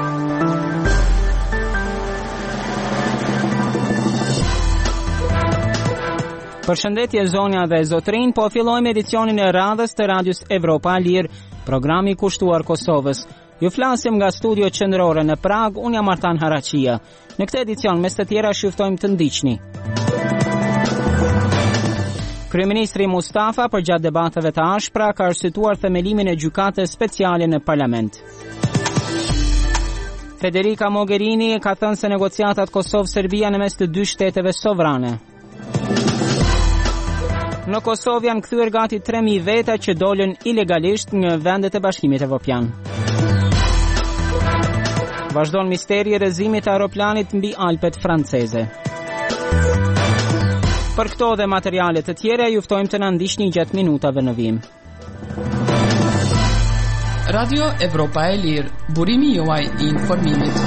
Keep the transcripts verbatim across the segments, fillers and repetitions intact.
Përshëndetje zonja dhe zotrin, po fillojmë edicionin e radhës të Radios Evropa e Lirë, programi kushtuar Kosovës. Ju flasim nga studio qendrore në Prag, unë jam Artan Haraqia. Në këtë edicion, mes të tjera, shuftojmë të ndiqni. Kryeministri Mustafa, përgjatë debateve të ashpra, ka arsyetuar themelimin e gjykatës speciale në parlament. Federica Mogherini ka thënë se negociatat Kosovë-Serbia në mes të dy shteteve sovrane. Në Kosovë janë kthyer gati tre mijë veta që dolën ilegalisht nga vendet e Bashkimit Evropian. Vazhdon misteri i rrëzimit të aeroplanit mbi Alpet franceze. Për këto dhe materiale të tjera ju ftojmë të na ndiqni gjatë minutave në vijim. Radio Evropa e Lirë, burimi juaj i informimit.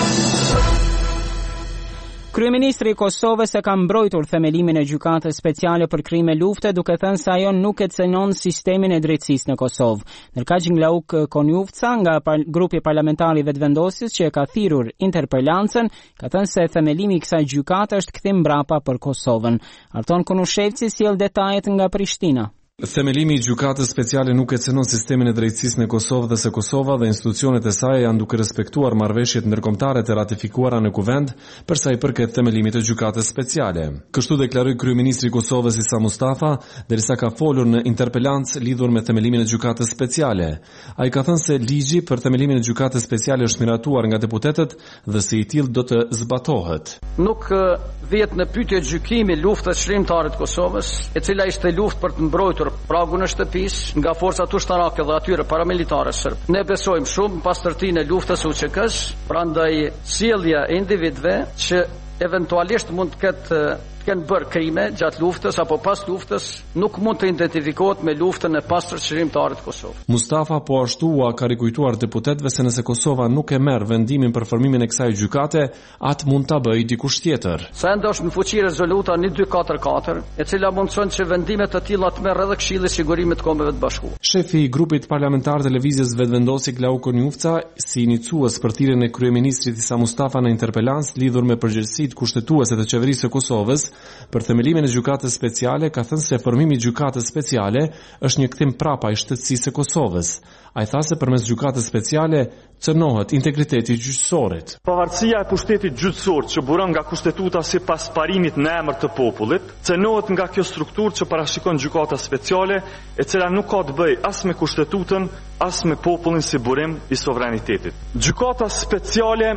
Kryeministri i Kosovës e ka mbrojtur themelimin e gjykatës speciale për krime lufte, duke thënë se ajo nuk e cënon sistemin e drejtësisë në Kosovë. Ndërkaq Glauk Konjufca nga par- grupi parlamentar i vetëvendosjes që e ka thirrur interpelancën, ka thënë se themelimi i kësaj gjykate është kthim mbrapa për Kosovën. Arton Kunushevci sjell detajet nga Prishtina. Themelimi i gjykatës speciale nuk e cënon sistemin e drejtësisë në Kosovë dhe se Kosova dhe institucionet e saj janë duke respektuar marrëveshjet ndërkombëtare të ratifikuara në Kuvend për sa i përket themelimit të gjykatës speciale. Kështu deklaroi kryeministri i Kosovës Isa Mustafa, derisa ka folur në interpelancë lidhur me themelimin e gjykatës speciale. Ai ka thënë se ligji për themelimin e gjykatës speciale është miratuar nga deputetët dhe se i tillë do të zbatohet. Nuk vjet në pyetje gjykimi luftës shërimtare të Kosovës, e cila ishte luftë për të mbrojtur pragun e shtëpisë nga forcat ushtarake dhe atyre paramilitare serb. Ne besojmë shumë pastërtinë e luftës U Q K-s, prandaj sjellja e individëve që eventualisht mund të ketë kanë bërë krime gjatë luftës apo pas luftës nuk mund të identifikohet me luftën e pastër çlirimtare të Kosovës. Mustafa po ashtu u ka rikujtuar deputetëve se nëse Kosova nuk e merr vendimin për formimin e kësaj gjykate, atë mund ta bëjë dikush tjetër. Sa ende është në fuqi rezoluta një dy katër katër, e cila mundson që vendime të tilla të merr edhe Këshilli i Sigurimit të Kombeve të Bashkuara. Shefi i grupit parlamentar të lëvizjes vetëvendosje Glauk Konjufca, si iniciues për thirrjen e kryeministrit Isa Mustafa në interpelancë lidhur me përgjegjësitë kushtetuese të qeverisë së Kosovës për themelimin e gjykatës speciale, ka thënë se formimi i gjykatës speciale është një kthim prapa i shtetësisë së Kosovës. Ai tha se përmes gjykatës speciale cënohet integriteti i gjyqësorit. Pavarësia e pushtetit gjyqësor që buron nga kushtetuta sipas parimit në emër të popullit, cënohet nga kjo strukturë që parashikon gjykata speciale, e cila nuk ka të bëjë as me kushtetutën, as me popullin si burim i sovranitetit. Gjykata speciale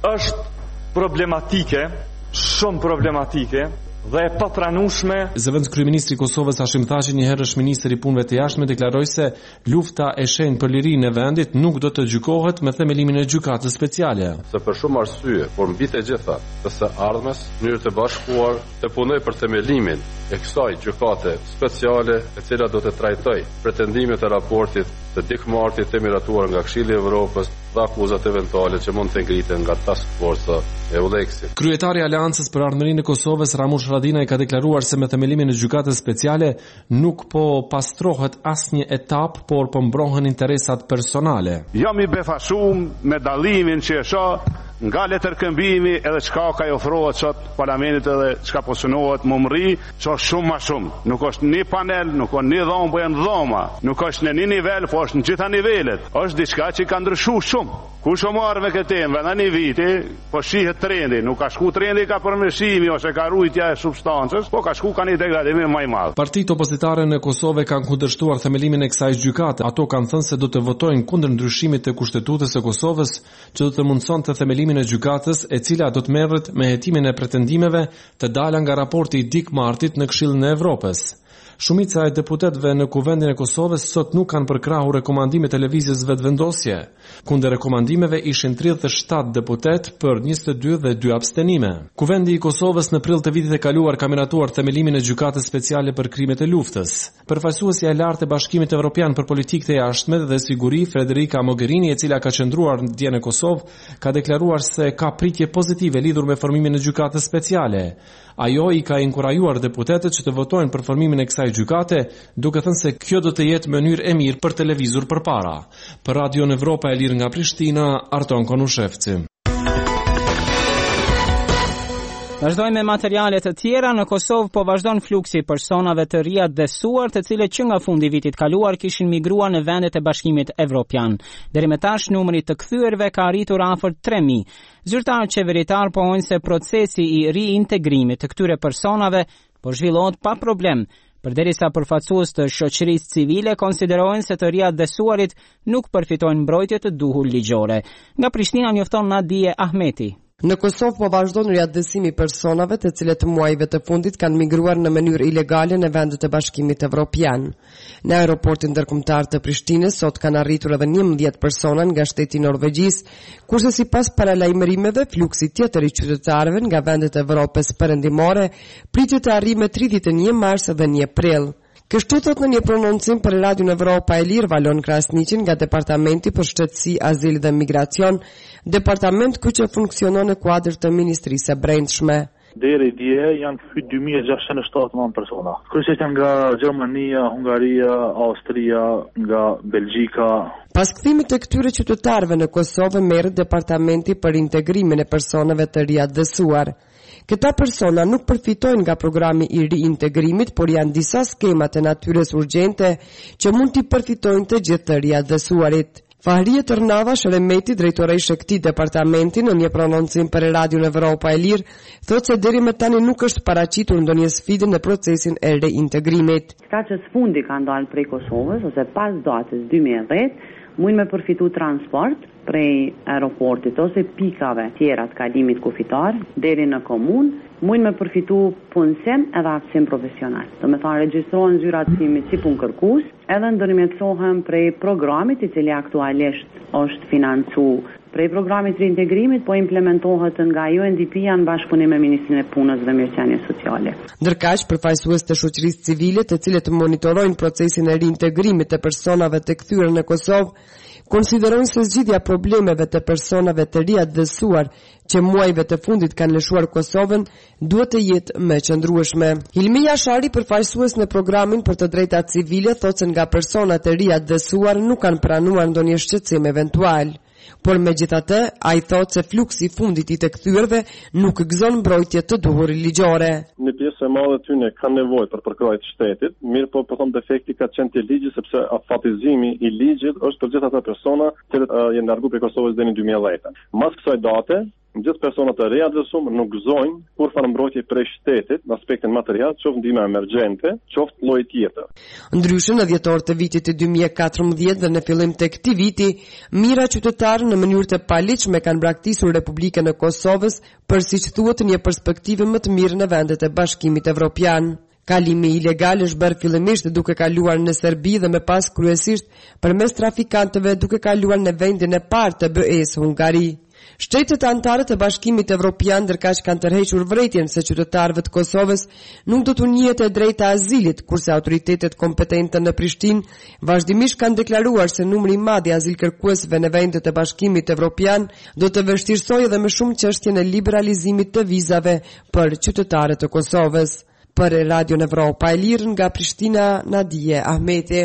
është problematike, shumë problematike, dhe e papranueshme. Zëvendës kryeministri i Kosovës Hashim Thaçi, një herë është ministër i punëve të jashtme, deklaroi se lufta e shenjtë për lirinë e vendit nuk do të gjykohet me themelimin e gjykatës speciale. Se për shumë arsye, por mbi të gjitha, të së ardhmes, mënyrë të bashkuar të punoj për themelimin e kësaj gjykate speciale, e cila do të trajtoj pretendimet e raportit të dikmartit të miratuar nga Këshilli i Evropës dhe akuzat eventuale që mund të ngriten nga Task Force e Eulexit. Kryetari i Aleancës për Ardhmërinë e Kosovës Ramush Haradinaj ka deklaruar se me themelimin e gjykatës speciale nuk po pastrohet asnjë etap, por po mbrohen interesat personale. Jam i befasuar me dallimin që e shoh nga letërkëmbimi edhe çka ka i ofrohet sot parlamentit edhe çka po synohet më mri, që është shumë më shumë. Nuk është një panel, nuk është një dhomë, po janë dhoma. Nuk është në një nivel, po është në gjitha nivelet. Është diçka që ka ndryshuar shumë. Kush o marrë me këtë temë, në një viti, po shihet trendi, nuk ka shku trendi ka përmirësimi ose ka rujtja e substancës, po ka shku ka një degradim më i madh. Partitë opozitare në Kosovë kanë kundërshtuar themelimin e kësaj gjykate. Ato kanë thënë se do të votojnë kundër ndryshimit të kushtetutës së Kosovës, që do të mundsonte themelimin e gjykatës, e cila do të merret me hetimin e pretendimeve të dala nga raporti i Dick Martit në Këshillin e Evropës. Shumica e deputetëve në Kuvendin e Kosovës sot nuk kanë përkrahur rekomandimet e lëvizjes vetëvendosje. Kundër rekomandimeve ishin tridhjetë e shtatë deputet për njëzet e dy dhe dy abstenime. Kuvendi i Kosovës në prill të vitit e kaluar ka miratuar themelimin e gjykatës speciale për krimet e luftës. Përfaqësuesja e lartë e Bashkimit Evropian për politikë të jashtme dhe siguri, Federica Mogherini, e cila ka qëndruar dje në Kosovë, ka deklaruar se ka pritje pozitive lidhur me formimin e gjykatës speciale. Ajo i ka inkurajuar deputetët që të votojnë për formimin e kësaj kësaj gjykate, duke thënë se kjo do të jetë mënyrë e mirë për televizor përpara. Për Radio Evropa e Lirë nga Prishtina, Arton Konushevci. Vazhdojmë me materiale të tjera. Në Kosovë po vazhdon fluksi personave të ria dësuar, të cilët që nga fundi vitit kaluar kishin migruar në vendet e Bashkimit Evropian. Deri më tash numri të kthyer ka arritur afër tre mijë. Zyrtarët qeveritar pohojnë se procesi i riintegrimit të këtyre personave po zhvillohet pa problem, përderisa përfaqësues të shoqërisë civile konsiderojnë se të ria dësuarit nuk përfitojnë mbrojtje të duhur ligjore. Nga Prishtina njofton Nadije Ahmeti. Në Kosovë po vazhdon riadësimi personave të cilët muajve të fundit kanë migruar në mënyrë ilegale në vendet e Bashkimit Evropian. Në aeroportin ndërkombëtar të Prishtinës sot kanë arritur edhe njëmbëdhjetë persona nga shteti norvegjis, kurse sipas paralajmërimeve fluksi tjetër i qytetarëve nga vendet e Evropës perëndimore pritet të arrijë më tridhjetë e një mars dhe një prill. Kështu thot në një prononcim për Radio Evropa e Lirë Valon Krasniqin nga Departamenti për Shtetësi, Azil dhe Migracion, departament ku që funksionon në kuadër të Ministrisë së Brendshme. Deri dje janë hyjë dy mijë e gjashtëqind e shtatëdhjetë persona. Kryesisht janë nga Gjermania, Hungaria, Austria, nga Belgjika. Pas kthimit të këtyre qytetarëve në Kosovë merret Departamenti për Integrimin e personave të riadësuar. Këta persona nuk përfitojnë nga programi i riintegrimit, por janë disa skemat e natyrës urgjente që mund t'i përfitojnë të gjithë të riadësuarit. Fahrie Tërnava Sheremeti, drejtoresh e këtij departamenti, në një prononcim për Radio Evropa e Lirë, thotë se deri më tani nuk është paraqitur ndonjë sfidë në procesin e riintegrimit. Ata që sfundi kanë dalë prej Kosovës ose pas datës dy mijë e dhjetë, mund me përfitu transport prej aeroportit ose pikave tjera të kalimit kufitar deri në komunë, mund me përfitu punësim edhe aftësim profesional. Do me thonë regjistrohen zyrat si, si punë kërkues, edhe ndërmjetësohen prej programit i cili aktualisht është financu prej programit reintegrimit, po implementohet nga U N D P-ja në bashkëpunim me Ministrinë e Punës dhe Mirëqenies Sociale. Ndërkaq, përfaqësues të shoqërisë civile, të cilët monitorojnë procesin e reintegrimit të personave të kthyer në Kosovë, konsiderojnë se zgjidhja problemeve të personave të riadësuar që muajve të fundit kanë lëshuar Kosovën duhet të jetë më qëndrueshme. Hilmi Jashari, përfaqësues në programin për të drejtat civile, thotë se nga personat e riadësuar nuk kanë pranuar ndonjë shqetësim eventual. Por megjithatë, ai thotë se fluksi i fundit i të kthyrëve nuk gëzon mbrojtje të duhur ligjore. Një pjesë e madhe tyne kanë nevojë për përkrahje të shtetit, mirë po po them defekti ka qenë te ligji sepse afatizimi i ligjit është për gjithë ata persona që uh, janë larguar prej Kosovës deri në dy mijë e dhjetë. Mas kësaj date, gjithë personat e riadësuar nuk gëzojnë kurrë mbrojtje prej shtetit në aspektin material, qoftë ndihmë emergjente, qoftë lloj tjetër. Ndryshe në dhjetor të vitit të dy mijë e katërmbëdhjetë dhe në fillim të këtij viti, mijëra qytetarë në mënyrë të paligjshme kanë braktisur Republikën e Kosovës për, siç thuhet, një perspektivë më të mirë në vendet e Bashkimit Evropian. Kalimi ilegal është bërë fillimisht duke kaluar në Serbi dhe më pas kryesisht përmes trafikantëve duke kaluar në vendin e parë të B E-s Hungari. Shtetet anëtare të Bashkimit Evropian ndërkaq kanë tërhequr vërejtjen se qytetarëve të Kosovës nuk do t'u njihet e drejta e azilit, kurse autoritetet kompetente në Prishtinë vazhdimisht kanë deklaruar se numri i madh i azilkërkuesve në vendet e Bashkimit Evropian do të vështirësojë edhe më shumë çështjen e liberalizimit të vizave për qytetarët e Kosovës. Për Radio Evropa e Lirë nga Prishtina, Nadije Ahmeti.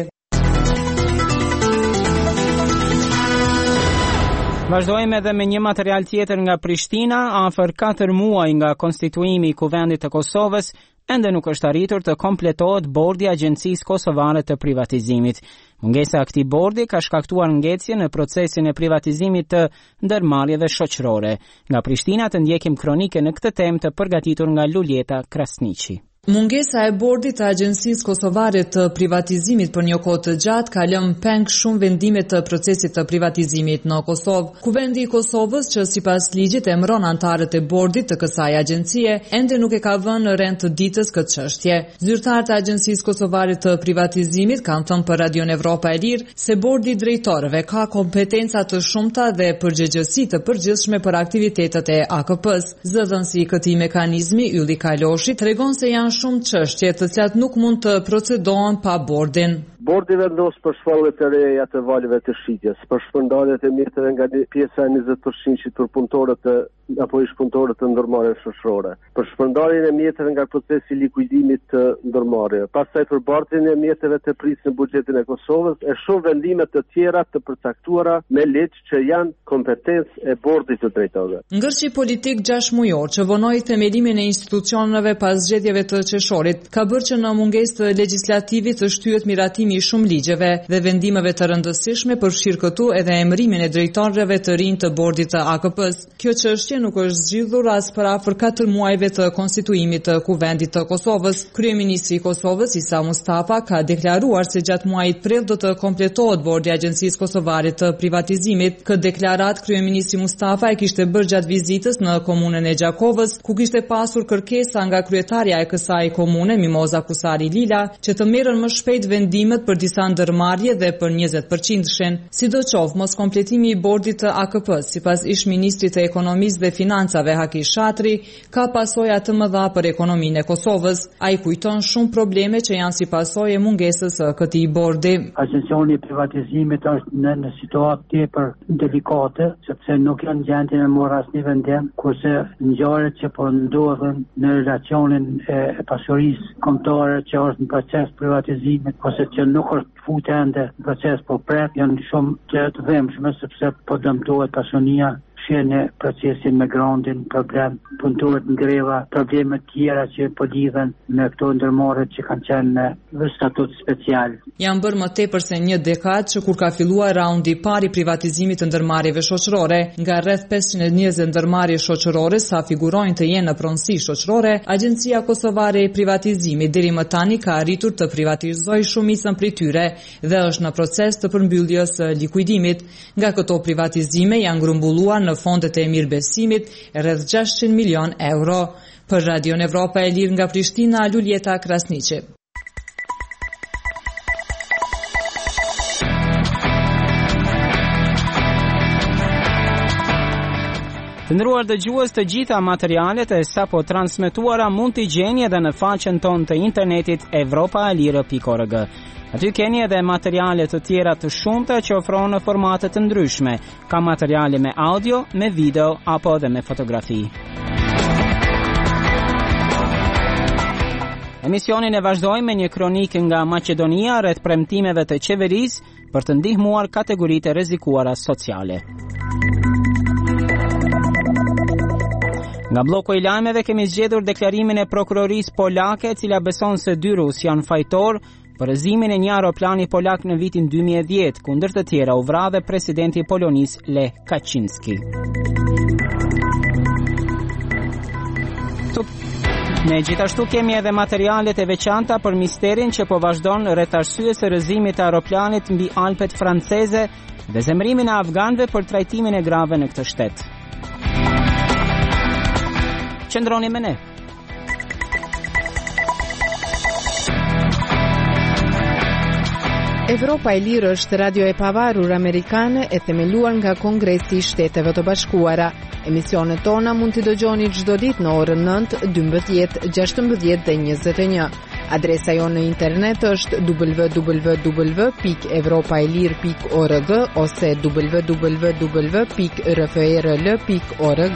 Vazhdojmë edhe me një material tjetër nga Prishtina. Afër katër muaj nga konstituimi i Kuvendit të Kosovës, ende nuk është arritur të kompletohet bordi i Agjencisë Kosovare të Privatizimit. Mungesa e këtij bordi ka shkaktuar ngecje në procesin e privatizimit të ndërmarrjeve shoqërore. Nga Prishtina të ndjekim kronike në këtë temë të përgatitur nga Luljeta Krasniqi. Mungesa e bordit të Agjencisë Kosovare të Privatizimit për një kohë të gjatë ka lënë peng shumë vendime të procesit të privatizimit në Kosovë. Kuvendi i Kosovës, që sipas ligjit emëron anëtarët e bordit të kësaj agjencie, ende nuk e ka vënë në rend të ditës këtë çështje. Zyrtarët e Agjencisë Kosovare të Privatizimit kanë thënë për Radio Evropa e Lirë se bordi i drejtorëve ka kompetenca të shumta dhe përgjegjësi të përgjithshme për aktivitetet e A K P-s. Zëdhënësi i këtij mekanizmi, Ylli Kaloshi, tregon se janë shumë çështje të cilat nuk mund të procedohen pa bordin. Bordi vendos për shpalljet e reja të valëve të shitjes, për shpërndarjet e mjeteve nga pjesa e njëzet përqind për punëtorët të apo ish punëtorët të ndërmarrjeve shoqërore, për shpërndarjen e mjeteve nga procesi i likuidimit të ndërmarrjeve, pastaj për bartjen e mjeteve të prisë në buxhetin e Kosovës e shumë vendime të tjera të përcaktuara me ligj që janë kompetencë e Bordit të Drejtorëve. Ngërçi politik gjashtë mujor që vonoi themelimin e institucioneve pas zgjedhjeve të qershorit ka bërë që në mungesë të legjislativit të shtyhet miratimi i shumë ligjeve dhe vendimeve të rëndësishme përfshirë këtu edhe emërimin e drejtorëve të rinj të Bordit të A K P-s. Kjo çështje nuk është zgjidhur as për afër katër muajve të konstituimit të Kuvendit të Kosovës. Kryeministri i Kosovës Isa Mustafa ka deklaruar se gjatë muajit prill do të kompletohet Bordi i Agjencisë Kosovare të Privatizimit. Këtë deklarat kryeministri Mustafa e kishte bërë gjatë vizitës në komunën e Gjakovës, ku kishte pasur kërkesa nga kryetarja e kësaj komune Mimoza Kusari Lila që të merren më shpejt vendimet për disa ndërmarrje dhe për njëzet përqind-shin. Sidoqoftë, mos kompletimi i Bordit të A K P-s, sipas ish ministrit të ekonomisë dhe financave Haki Shatri, ka pasoja të mëdha për ekonominë e Kosovës. Ai kujton shumë probleme që janë si pasojë e mungesës së këtij bordi. Agencioni i privatizimit është në, në situatë tepër delikate, sepse nuk janë gjendje me marrë asnjë vendim, kurse ngjarjet që po ndodhen në relacionin e, e pasurisë kombëtare që është në proces privatizimit, ose që nuk është futur ende në proces po pret, janë shumë të të dhëmshme sepse po dëmtohet pasunia në procesin me grandin, problem, punëtorët në greva, probleme tjera që po lidhen me këto ndërmarrje që kanë qenë në statut special. Janë bërë më tepër se një dekadë që kur ka filluar raundi i parë i privatizimit të ndërmarrjeve shoqërore, nga rreth pesëqind e njëzet ndërmarrje shoqërore sa figurojnë të jenë në pronësi shoqërore, Agjencia Kosovare e Privatizimit deri më tani ka arritur të privatizojë shumicën prej tyre dhe është në proces të përmbylljes së likuidimit. Nga këto privatizime janë grumbulluar në fondet e mirëbesimit rreth gjashtëqind milion euro. Për Radio Evropa e Lirë nga Prishtina, Luljeta Krasniqi. Të nderuar dëgjues, të gjitha materialet e sapo transmetuara mund t'i gjeni edhe në faqen tonë të internetit evropa e lirë pikë org. Aty keni edhe materiale të tjera të shumta që ofron në formate të ndryshme, ka materiale me audio, me video apo edhe me fotografi. Emisionin e vazhdojmë me një kronikë nga Maqedonia rreth premtimeve të qeverisë për të ndihmuar kategoritë e rrezikuara sociale. Nga bloku i lajmeve kemi zgjedhur deklarimin e prokurorisë polake, e cila beson se dy rus janë fajtor për rëzimin e një aeroplani polak në vitin dy mijë e dhjetë, kundër të tjera u vra dhe presidenti i Polonisë Lech Kaczynski. Ne gjithashtu kemi edhe materialet e veçanta për misterin që po vazhdon rreth arsyes së rrëzimit të aeroplanit mbi Alpet franceze dhe zemërimin e afganëve për trajtimin e grave në këtë shtet. Qëndroni me ne. Evropa e Lirë është radio e pavarur amerikane e themeluar nga Kongresi i Shteteve të Bashkuara. Emisionet tona mund t'i dëgjoni çdo ditë në orën nëntë, dymbëdhjetë, gjashtëmbëdhjetë dhe njëzet e një. Adresa jonë në internet është w w w pikë evropaelir pikë org ose w w w pikë r f e r l pikë org.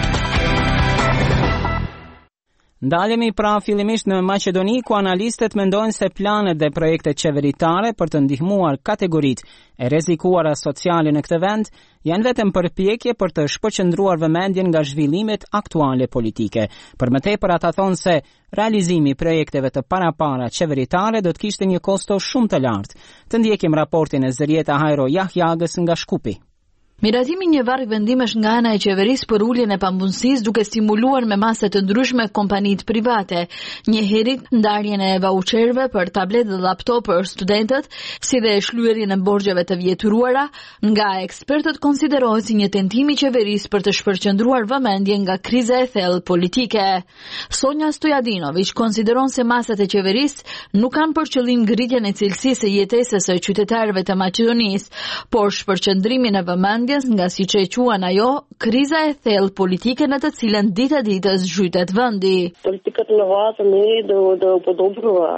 Ndalemi pra fillimisht në Maqedoni, ku analistët mendojnë se planet dhe projektet qeveritare për të ndihmuar kategoritë e rrezikuara sociale në këtë vend janë vetëm përpjekje për të shpërqendruar vëmendjen nga zhvillimet aktuale politike. Për më tepër ata thonë se realizimi i projekteve të parapara qeveritare do të kishte një kosto shumë të lartë. Të ndjekim raportin e Zërieta Hajro Jahjagës nga Shkupi. Miratimi një varg vendimesh nga ana e qeverisë për uljen e pampunësisë duke stimuluar me mase të ndryshme kompanitë private. Njëherë ndarjen e vaucherëve për tabletë dhe laptop për studentët, si dhe shlyerjen e borxheve të vjetëruara, nga ekspertët konsiderohet si një tentim i qeverisë për të shpërqendruar vëmendjen nga kriza e thellë politike. Sonja Stojadinović konsideron se masat e qeverisë nuk kanë për qëllim ngritjen e cilësisë së jetesës së qytetarëve të Maqedonisë, por shpërqendrimin e vëmendjes nga si që e quan ajo, kriza e thellë politike në të cilën dita ditës zhytet vendi. Politikët në vatë me do do po dobruar.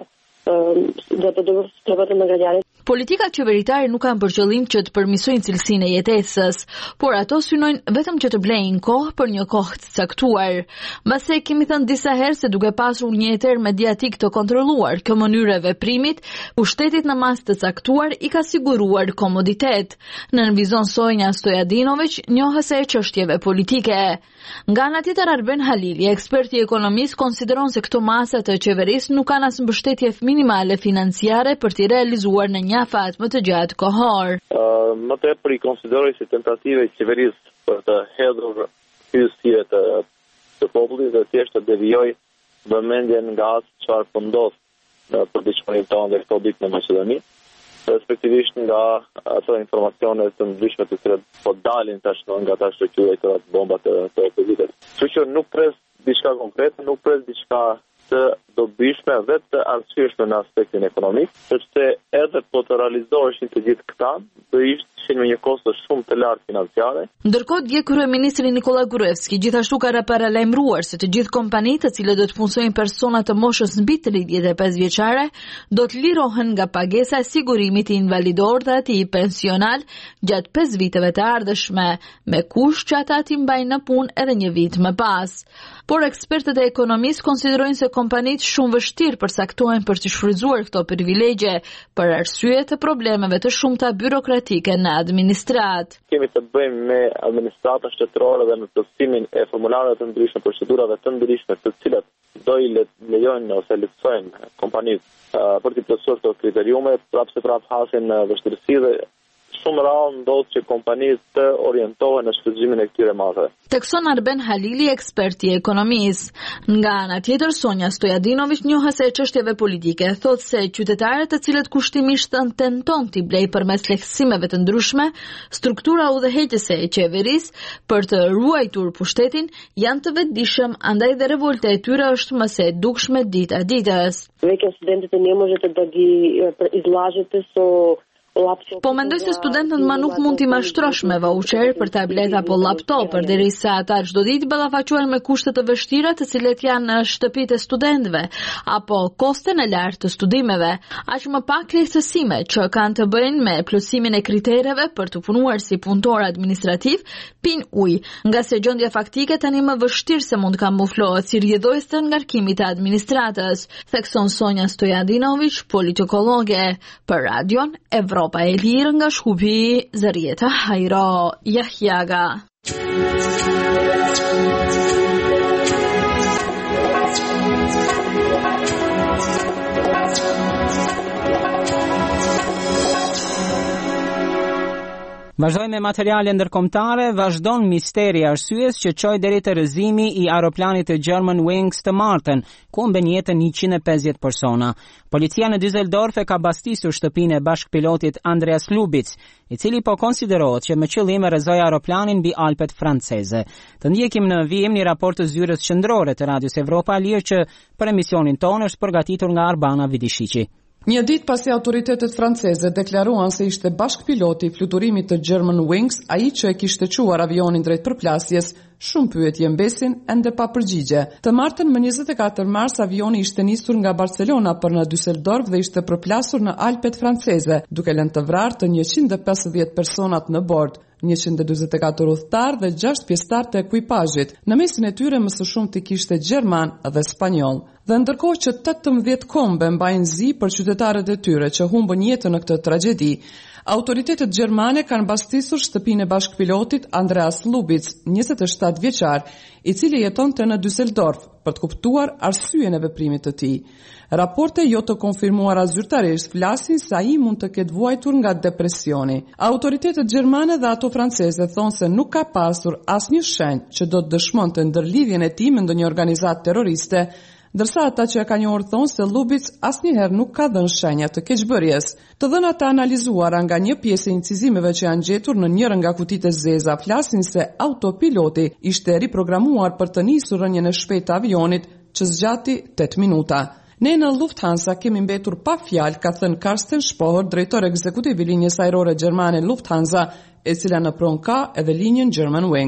do të do vetëm ngjarje. Politikat qeveritare nuk kanë për qëllim që të përmirësojnë cilësinë e jetesës, por ato synojnë vetëm që të blejnë kohë për një kohë të caktuar. Mbase kemi thënë disa herë se duke pasur një eter mediatik të kontrolluar kjo mënyrë e veprimit, pushtetit në mas të caktuar i ka siguruar komoditet. Nënvizon Sonja Stojadinović, njohëse e çështjeve politike. Nga ana tjetër, Arben Halili, eksperti i ekonomisë, konsideron se këto masa të qeverisë nuk kanë as mbështetje minimale financiare për t'i realizuar në një afat më të gjatë kohor. Uh, më tepër i konsideroj si tentative e qeverisë për të hedhur hyrësie të, të popullit dhe thjesht të devijoj vëmendjen nga atë çfarë po ndodh në përditshmërinë tonë dhe këto ditë në Maqedoni, respektivisht nga ato informacione të ndryshme të cilat po dalin tashmë nga ata shoqëruaj të bombat të, të opozitit. Kështu që nuk pres diçka konkrete, nuk pres diçka të dobishme dhe të arsyeshme në aspektin ekonomik, sepse edhe po të realizoheshin të gjithë këta, do ishin me një kosto shumë të lartë financiare. Ndërkohë, dje kryeministri Nikola Gruevski gjithashtu ka paralajmëruar se të gjithë kompanitë të cilët do të punësojnë persona të moshës mbi tridhjetë e pesë vjeçare do të lirohen nga pagesa e sigurimit i invalidor dhe atij pensional gjatë pesë viteve të ardhshme, me kusht që ata t'i mbajnë në punë edhe një vit më pas. Por ekspertët e ekonomisë konsiderojnë se kompanitë shumë vështirë përcaktohen për të shfrytzuar këto privilegje për arsye të problemeve të shumta byrokratike në administrat. Kemi të bëjmë me administratën shtetërore dhe në plotësimin e formularëve të ndryshme, procedurave të ndryshme, të cilat do i lejojnë ose lehtësojnë kompanitë uh, për të plotësuar këto kriteriume, prapse prap hasin uh, vështirësi dhe shumë rrallë ndodh që kompanitë të orientohen në shfrytëzimin e këtyre masave. Tekson Arben Halili, eksperti i ekonomisë. Nga ana tjetër, Sonja Stojadinović, njohëse e çështjeve politike, thotë se qytetarët të cilët kushtimisht tenton t'i blej përmes lehtësimeve të ndryshme, struktura udhëheqëse e qeverisë për të ruajtur pushtetin janë të vetëdijshëm, andaj dhe revolta e tyre është më së dukshme dita ditës. Веќе студентите не можете да ги излажете со Po mendoj se studentët më nuk mund t'i mashtrosh me voucher për tablet apo laptop, përderisa ata çdo ditë ballafaqohen me kushte të vështira të cilet janë në shtëpitë e studentëve, apo kosten e lartë të studimeve, aq më pak lehtësime që kanë të bëjnë me plotësimin e kritereve për të punuar si punëtor administrativ, pin ujë, nga se gjendja faktike tani më vështirë se mund kamuflohet si rrjedhojës të ngarkimit të administratës, thekson Sonja Stojadinović, politikologe, për Radion Evropa e Lirë nga Shkupi, Zarieta Hajro Jahjaga. Vazhdojmë me materiale ndërkombëtare, vazhdon misteri arsyes që çoi deri te rrëzimi i aeroplanit të Germanwings të martën, ku mben jetën njëqind e pesëdhjetë persona. Policia në Düsseldorf e ka bastisur shtëpinë e bashkëpilotit Andreas Lubitz, i cili po konsiderohet që me qëllim e rrëzoi aeroplanin mbi Alpet franceze. Të ndjekim në vijim një raport të zyrës qendrore të Radios Evropa Lirë që për emisionin tonë është përgatitur nga Arbana Vidishiqi. Një ditë pasi autoritetet franceze deklaruan se ishte bashkpiloti i fluturimit të Germanwings, ai që e kishte çuar avionin drejt përplasjes, shumë pyetje mbesin ende pa përgjigje. Të martën më njëzet e katër mars avioni ishte nisur nga Barcelona për në Düsseldorf dhe ishte përplasur në Alpet franceze, duke lënë të vrarë të njëqind e pesëdhjetë personat në bord, njëqind e dyzet e katër udhëtar dhe gjashtë pjesëtar të ekuipazhit. Në mesin e tyre më së shumti kishte gjerman dhe spanjoll. Dhe ndërkohë që tetëmbëdhjetë kombe mbajnë zi për qytetarët e tyre që humbën jetën në këtë tragjedi, autoritetet gjermane kanë bastisur shtëpinë e bashkpilotit Andreas Lubitz, njëzet e shtatë vjeçar, i cili jetonte në Düsseldorf, për të kuptuar arsyeën e veprimit të tij. Raporte jo të konfirmuara zyrtarisht flasin se ai mund të ketë vuajtur nga depresioni. Autoritetet gjermane dhe ato franceze thonë se nuk ka pasur asnjë shenjë që do të dëshmonte ndërlidhjen e tij me ndonjë organizatë terroriste, ndërsa ata që e ka njohur thonë se Lubitz asnjëherë nuk ka dhënë shenja të keqbërjes. Të dhënat të analizuara nga një pjesë e incizimeve që janë gjetur në njërin nga kutitë e zeza flasin se autopiloti ishte riprogramuar për të nisur rënien e shpejtë të avionit që zgjati tetë minuta. Ne në Lufthansa kemi mbetur pa fjalë, ka thënë Karsten Spohr, drejtor ekzekutiv i linjës ajrore gjermane Lufthansa, e cila në pronë ka edhe linjën Germanwings.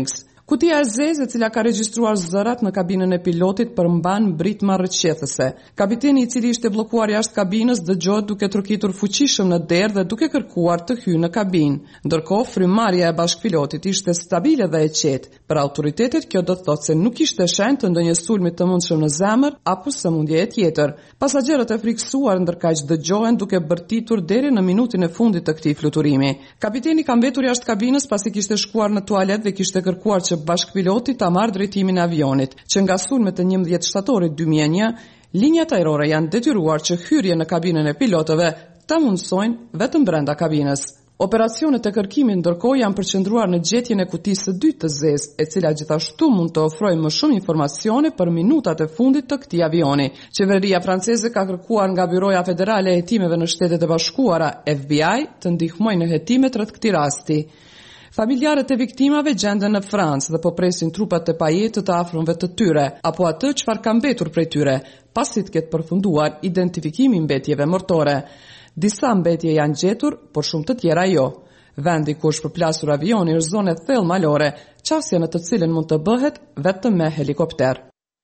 Kutia e zezë, e cila ka regjistruar zërat në kabinën e pilotit, përmban britma rrëqethëse. Kapiteni, i cili ishte bllokuar jashtë kabinës, dëgjohet duke trokitur fuqishëm në derë dhe duke kërkuar të hyjë në kabinë. Ndërkohë, frymëmarrja e bashkëpilotit ishte stabile dhe e qetë. Për autoritetet, kjo do të thotë se nuk ishte shenjë të ndonjë sulmi të mundshëm në zemër apo sëmundje tjetër. Pasagerët e frikësuar ndërkaq dëgjohen duke bërtitur deri në minutin e fundit të këtij fluturimi. Kapiteni ka mbetur jashtë kabinës pasi kishte shkuar në tualet dhe kishte kërkuar që bashkëpiloti ta marrë drejtimin e avionit, që nga sulmet e njëmbëdhjetë shtatorit dy mijë e një, linjat ajrore janë detyruar që hyrje në kabinën e pilotëve ta mundsojnë vetëm brenda kabinës. Operacionet e kërkimit ndërkohë janë përqendruar në gjetjen e kutisë së dytë të zezë, e cila gjithashtu mund të ofrojë më shumë informacione për minutat e fundit të këtij avioni. Qeveria franceze ka kërkuar nga Byroja Federale e Hetimeve në Shtetet e Bashkuara, F B I, të ndihmojë në hetimet rreth këtij rasti. Familjarët e viktimave gjenden në Francë dhe po presin trupat e pajetët të afërmve të tyre, apo atë çfarë ka mbetur prej tyre, pasi të ketë përfunduar identifikimi i mbetjeve mortore. Disa mbetje janë gjetur, por shumë të tjera jo. Vendi ku është përplasur avioni është zonë e thellë malore, qasje në të cilën mund të bëhet vetëm me helikopter.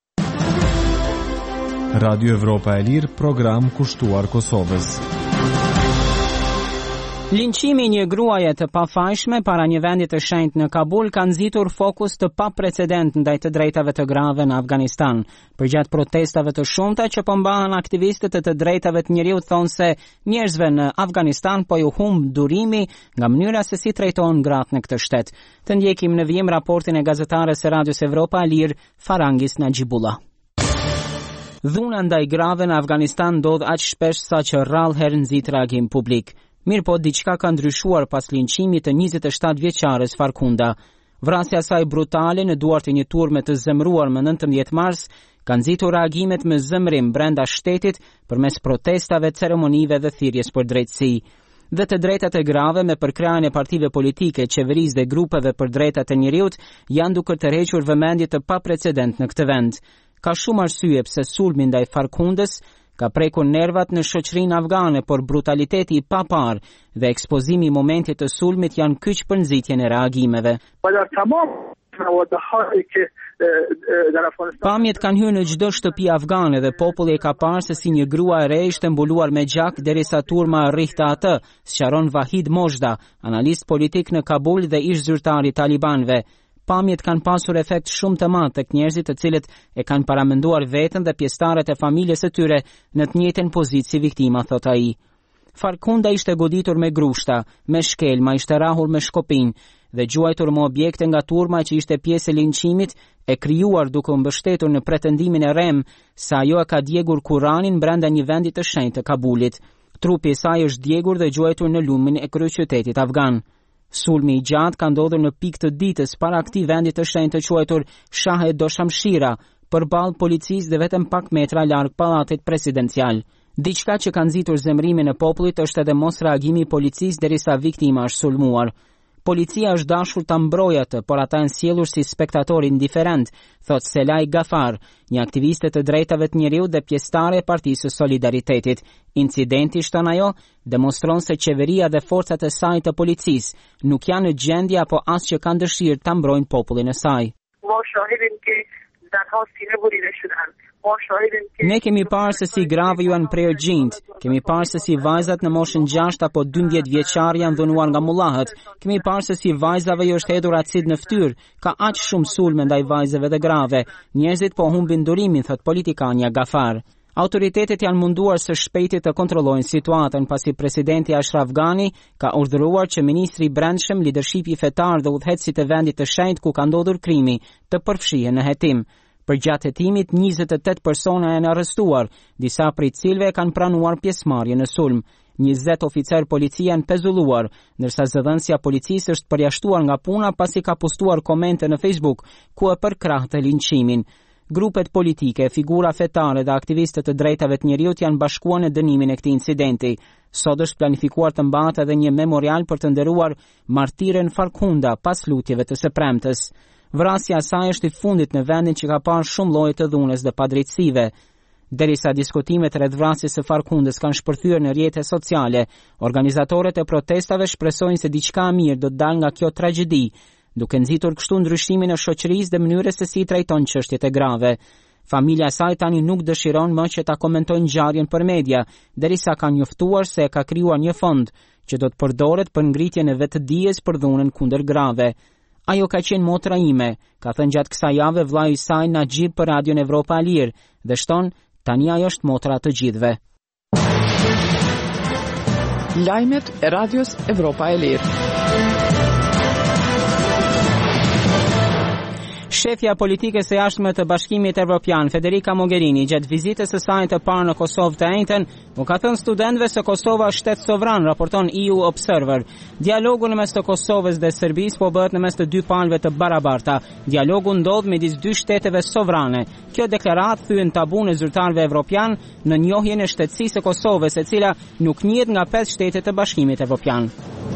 Radio Evropa e Lirë, program kushtuar Kosovës. Linçimi i një gruaje të pafajshme para një vendi të shenjtë në Kabul ka nxitur fokus të paprecedent ndaj të drejtave të grave në Afganistan. Përgjatë protestave të shumta që po mbahen, aktivistët e të drejtave të njerëzit thonë se njerëzve në Afganistan po ju humb durimi nga mënyra se si trajtohen gratë në këtë shtet. Të ndjekim në vijim raportin e gazetares së Radios Evropa e Lirë, Farangis Najibullah. Dhuna ndaj grave në Afganistan ndodh aq shpesh sa që rrallë herë nxit reagim publik. Mirë po, diçka ka ndryshuar pas linçimit të njëzet e shtatë vjeçares Farkunda. Vrasja saj brutale në duart e një turme të zemëruar më nëntëmbëdhjetë mars ka nxitur reagimet me zemrim brenda shtetit përmes protestave, ceremonive dhe thirrjes për drejtësi. Dhe të drejtat e grave me përkrahjen e partive politike, qeverisë dhe grupeve për drejtat e njerëzit janë duke tërhequr vëmendje të paprecedent në këtë vend. Ka shumë arsye pse sulmi ndaj Farkundës ka prekur nervat në shoqërinë afgane, por brutaliteti i papar dhe ekspozimi i momentit të sulmit janë kyç për nxitjen e reagimeve. Pamjet kanë hyrë në çdo shtëpi afgane dhe populli e ka parë se si një grua e re ishte mbuluar me gjak derisa turma rrihte atë, sqaron Vahid Mojda, analist politik në Kabul dhe ish zyrtar i talibanëve. Pamjet kanë pasur efekt shumë të madh tek njerëzit të cilët e kanë paramenduar veten dhe pjesëtarët e familjes së tyre në të njëjtën pozitë si viktima, thot ai. Farkunda ishte goditur me grushta, me shkelma, ishte rahur me shkopin dhe gjuajtur me objekte nga turma që ishte pjesë e linçimit, e krijuar duke u mbështetur në pretendimin e rrem se ajo e ka djegur Kur'anin brenda një vendi të shenjtë të Kabulit. Trupi i saj është djegur dhe gjuajtur në lumin e kryeqytetit afgan. Sulmi i gjatë ka ndodhur në pikë të ditës para këtij vendi të shenjtë të quajtur Shah e Doshamshira, përballë policisë dhe vetëm pak metra larg pallatit presidencial. Diçka që ka nxitur zemrimin e popullit është edhe mos reagimi i policisë derisa viktima është sulmuar. Policia është dashur ta mbrojë atë, por ata janë sjellur si spektator indiferent, thot Selaj Gafar, një aktiviste të drejtave të njerëzit dhe pjesëtare e Partisë së Solidaritetit. Incidenti, shton ajo, demonstron se qeveria dhe forcat e saj të policisë nuk janë në gjendje apo as që kanë dëshirë ta mbrojnë popullin e saj. Ne kemi parë se si grave ju janë prerë gjinjt, kemi parë se si vajzat në moshën gjashtë apo dymbëdhjetë vjeçar janë dhunuar nga mullahët, kemi parë se si vajzave ju është hedhur acid në fytyrë, ka aq shumë sulme ndaj vajzave dhe grave, njerëzit po humbin durimin, thot politikania Gafar. Autoritetet janë munduar së shpejti të kontrollojnë situatën pasi presidenti Ashraf Ghani ka urdhëruar që ministri i Brendshëm, lidershipi fetar dhe udhëheqësit e vendit të shenjtë ku ka ndodhur krimi të përfshihen në hetim. Për gjatë hetimit, njëzet e tetë persona janë arrestuar, disa prej cilëve kanë pranuar pjesëmarrje në sulm. njëzet oficer policie janë pezulluar, ndërsa zëdhënësia policisë është përjashtuar nga puna pasi ka postuar komente në Facebook ku e përkrahte linçimin. Grupet politike, figura fetare dhe aktivistët të drejtave të njerëzit janë bashkuar në dënimin e këtij incidenti. Sot është planifikuar të mbahet edhe një memorial për të nderuar martiren Farkunda pas lutjeve të së premtes. Vrasja e saj është i fundit në vendin që ka parë shumë lloje të dhunës dhe padrejtësive. Derisa diskutimet rreth vrasjes së Farkundës kanë shpërthyer në rrjete sociale, organizatorët e protestave shpresojnë se diçka e mirë do të dalë nga kjo tragjedi, duke nxitur kështu ndryshimin e shoqërisë dhe mënyrës se si trajton çështjet e grave. Familja e saj tani nuk dëshiron më që ta komentojë ngjarjen për media, derisa ka njoftuar se ka krijuar një fond që do të përdoret për ngritjen e vetëdijes për dhunën kundër grave. Ajo ka qenë motra ime, ka thënë gjatë kësaj jave vllai i saj Najib për Radion Evropa e Lirë, dhe shton tani ajo është motra të gjithëve. Lajmet e Radios Evropa e Lirë. Shefja politike së jashtme të Bashkimit Evropian, Federica Mogherini, gjatë vizitës së saj të parë në Kosovë të enjten, u ka thënë studentëve se Kosova është shtet sovran, raporton E U Observer. Dialogu në mes të Kosovës dhe Serbisë po bëhet në mes të dy palëve të barabarta. Dialogu ndodh midis dy shteteve sovrane. Kjo deklaratë thyen tabun e zyrtarëve evropian në njohjen e shtetësisë së Kosovës, e cila nuk njihet nga pesë shtetet të Bashkimit Evropian.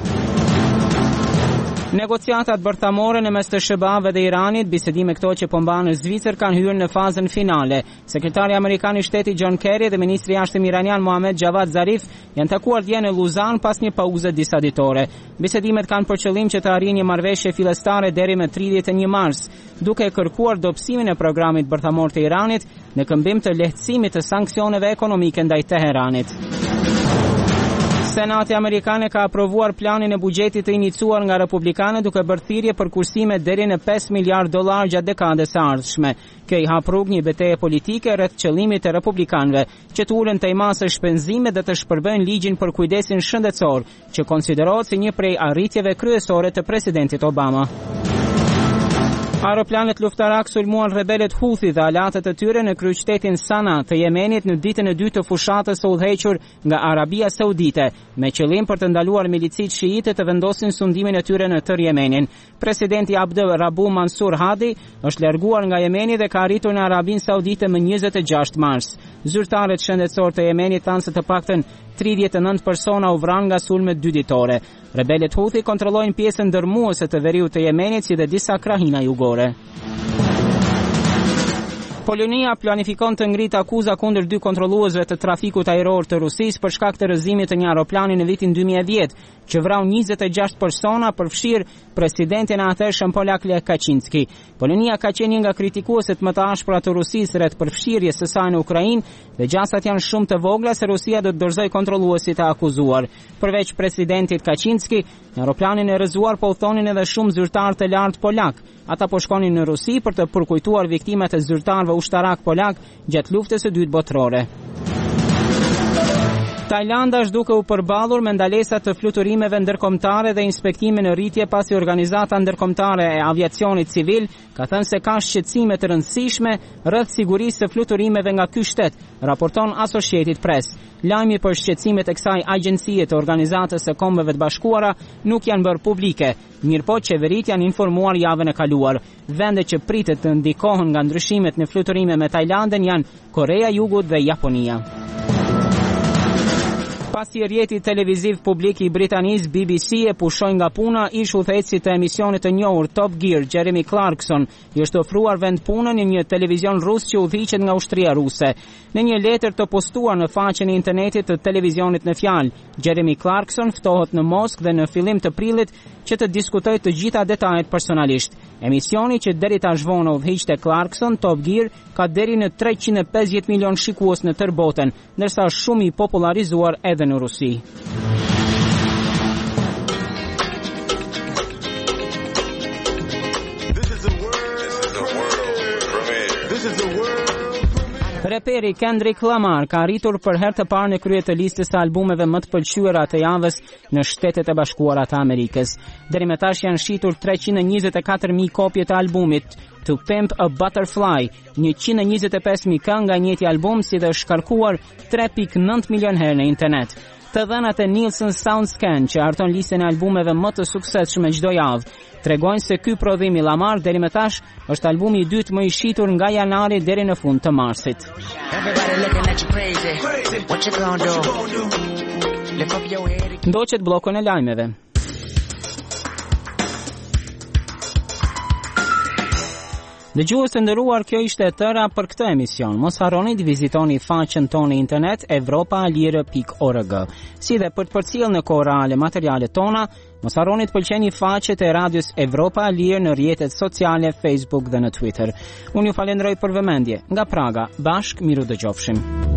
Negociatat bërthamore në mes të S B A-ve dhe Iranit, bisedime këto që po mbahen në Zvicër, kanë hyrë në fazën finale. Sekretari amerikan i shtetit John Kerry dhe ministri i jashtëm iranian Mohammad Javad Zarif janë takuar dje në Luzan pas një pauze disa ditore. Bisedimet kanë për qëllim që të arrijë një marrëveshje fillestare deri më tridhjetë e një mars, duke kërkuar dobësimin e programit bërthamor të Iranit në këmbim të lehtësimit të sanksioneve ekonomike ndaj Teheranit. Senati Amerikan ka aprovuar planin e buxhetit të iniciuar nga Republikanët duke bërë thirrje për kursime deri në pesë miliardë dollar gjatë dekadës së ardhshme. Kjo i hap rrugë një betejë politike rreth qëllimit të Republikanëve që të ulën tej masë shpenzime dhe të shpërbëjnë ligjin për kujdesin shëndetësor, që konsiderohet si një prej arritjeve kryesore të presidentit Obama. Aeroplanet luftarak sulmuan rebelët Houthi dhe alatët e tyre në kryeqytetin Sana të Yemenit në ditën e dytë të fushatës së udhëhequr nga Arabia Saudite, me qëllim për të ndaluar milicit shiite të vendosin sundimin e tyre në tërë Yemenin. Presidenti Abdel Rabu Mansur Hadi është larguar nga Yemeni dhe ka arritur në Arabinë Saudite më njëzet e gjashtë mars. Zyrtarët shëndetësor të Yemenit thanë se të paktën tridhjetë e nëntë persona u vranë nga sulmet dy ditore. Rebelët Houthi kontrollojnë pjesën ndërmuese të veriut të Yemenit si dhe disa krahina jugore. Polonia planifikon të ngritë akuza kundër dy kontrolluesve të trafikut ajror të Rusisë për shkak të rrëzimit të një aeroplani në vitin dy mijë e dhjetë, që vrau njëzet e gjashtë persona, përfshirë presidentin e atëhershëm polak Lech Kaczynski. Polonia ka qenë një nga kritikuesit më të ashpra të Rusisë rreth përfshirjes së saj në Ukrainë, dhe gjasat janë shumë të vogla se Rusia do të dorëzojë kontrolluesit e akuzuar. Përveç presidentit Kaczynski, në aeroplanin e rrëzuar po u thonin edhe shumë zyrtar të lartë polak. Ata po shkonin në Rusi për të përkujtuar viktimat e zyrtarëve ushtarak polak gjatë luftës së dytë botërore. Tajlanda është duke u përballur me ndalesa të fluturimeve ndërkombëtare dhe inspektime në rritje pasi Organizata Ndërkombëtare e Aviacionit Civil ka thënë se ka shqetësime të rëndësishme rreth sigurisë së fluturimeve nga ky shtet, raporton Associated Press. Lajmi për shqetësimet e kësaj agjencie të Organizatës së Kombeve të Bashkuara nuk janë bërë publike, mirëpo qeverit janë informuar javën e kaluar. Vendet që pritet të ndikohen nga ndryshimet në fluturime me Tajlandën janë Korea e Jugut dhe Japonia. Pasi rrjeti televiziv publik i Britanisë B B C e pushoi nga puna ish udhëheqësi të emisionit të njohur Top Gear, Jeremy Clarkson, i është ofruar vend punën në një televizion rus që udhëhiqet nga ushtria ruse. Në një letër të postuar në faqen e internetit të televizionit në fjalë, Jeremy Clarkson ftohet në Moskë dhe në fillim të prillit që të diskutojë të gjitha detajet personalisht. Emisioni që deri tashmë udhëhiqte Clarkson, Top Gear, ka deri në treqind e pesëdhjetë milion shikues në tërë botën, ndërsa është shumë i popularizuar edhe në Rusi. Reperi Kendrick Lamar ka arritur për herë të parë në krye të listës së albumeve më të pëlqyera të javës në Shtetet e Bashkuara të Amerikës. Deri më tash janë shitur treqind e njëzet e katër mijë kopje të albumit To Pimp a Butterfly, njëqind e njëzet e pesë mijë këngë nga njëjti album, si dhe shkarkuar tre pikë nëntë milion herë në internet. Të dhënat e Nielsen SoundScan, që harton listën e albumeve më të suksesshme çdo javë, tregojnë se ky prodhim i Lamar deri më tash është albumi i dytë më i shitur nga janari deri në fund të marsit. Ndoqet bllokun e lajmeve. Dëgjues të nderuar, kjo ishte e tëra për këtë emision. Mos harroni të vizitoni faqen tonë internet evropa lirë pikë org. Si dhe për të përcjellë në kohë reale materialet tona, mos harroni të pëlqeni faqet e radios Evropa Lirë në rrjetet sociale Facebook dhe në Twitter. Unë ju falenderoj për vëmendje. Nga Praga, bashk miru dëgjofshim.